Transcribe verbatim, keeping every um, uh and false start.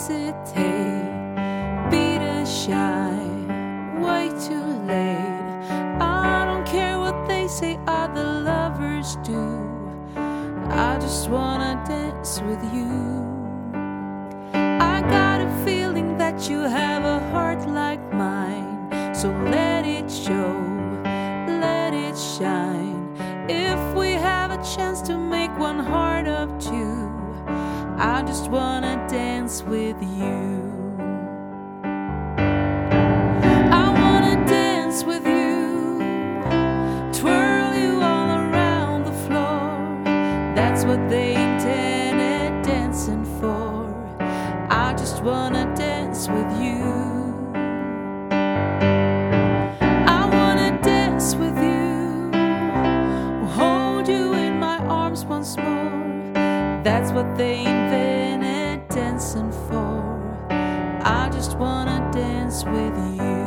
hesitate, be too shy, way too late. I don't care what they say other lovers do, I just wanna dance with you. I got a feeling that you have a heart like mine, so let it show, let it shine. If we have a chance to make one heart of two, I just wanna dance with you. I wanna dance with you, twirl you all around the floor. That's what they intended dancing for. I just wanna dance with you. I wanna dance with you, hold you in my arms once more. That's what they invented dancing for. I just wanna dance with you.